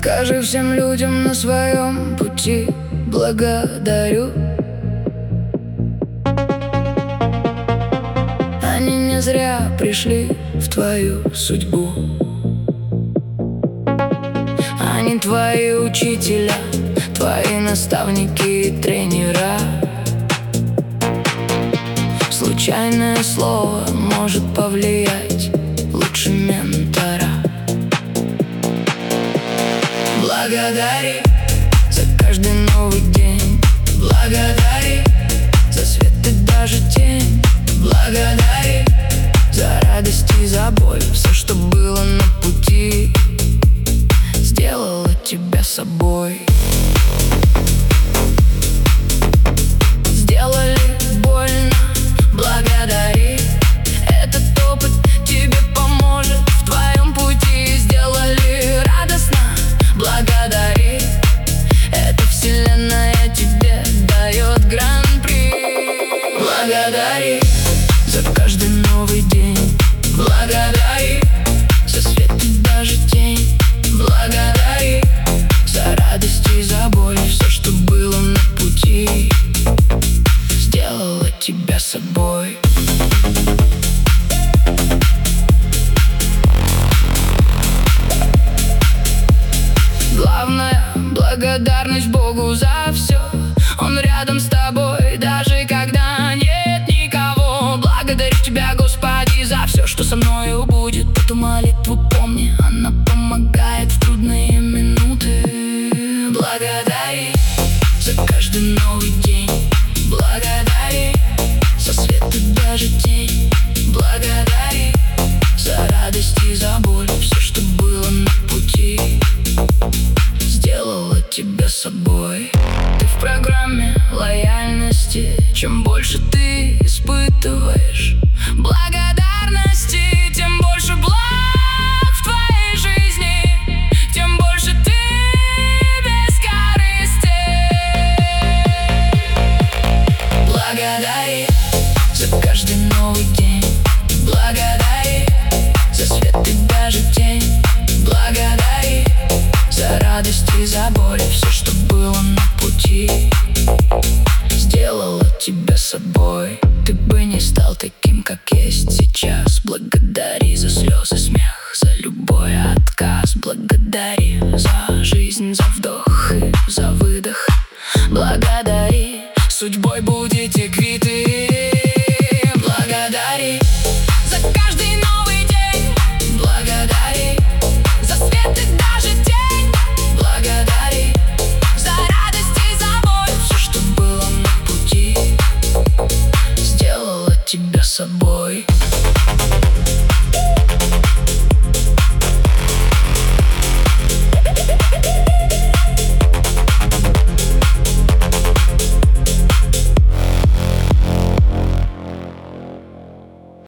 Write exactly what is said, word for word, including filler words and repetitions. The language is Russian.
Скажи всем людям на своем пути благодарю. Они не зря пришли в твою судьбу. Они твои учителя, твои наставники и тренера. Случайное слово может повлиять лучше ментора. Благодари за каждый новый день. Благодари за свет и даже тень. Благодари за радость и за боль. Все, что было на пути, сделало тебя собой. Сделали больно, благодари. Этот опыт тебе поможет в твоем пути. Сделали радостно, благодари. Эта вселенная тебе дает гран-при. Благодари за каждый новый день. Благодари за свет и даже тень. Благодари за радость и за боль. Все, что было на пути, сделало тебя собой. Главная благодарность Богу за все. Он рядом с тобой, даже когда нет никого. Благодарю тебя, Господи, за все, что со мною будет. Эту молитву помни, она помогает в трудные минуты. Благодари за каждый новый день. Благодари за свет и даже тень. Благодари за радость и за боль. Все, что было на пути, сделало тебя собой. Ты в программе лояльности. Чем больше ты испытываешь благодарности, тем больше благ в твоей жизни, тем больше ты бескорыстен. Благодари за каждый новый день. Благодари за свет и даже тень. Благодари за радость и за боль. Все, что было на пути, сделало тебя собой. Ты бы не стал таким, как есть сейчас. Благодари за слезы, смех, за любой отказ. Благодари за жизнь, за вдох.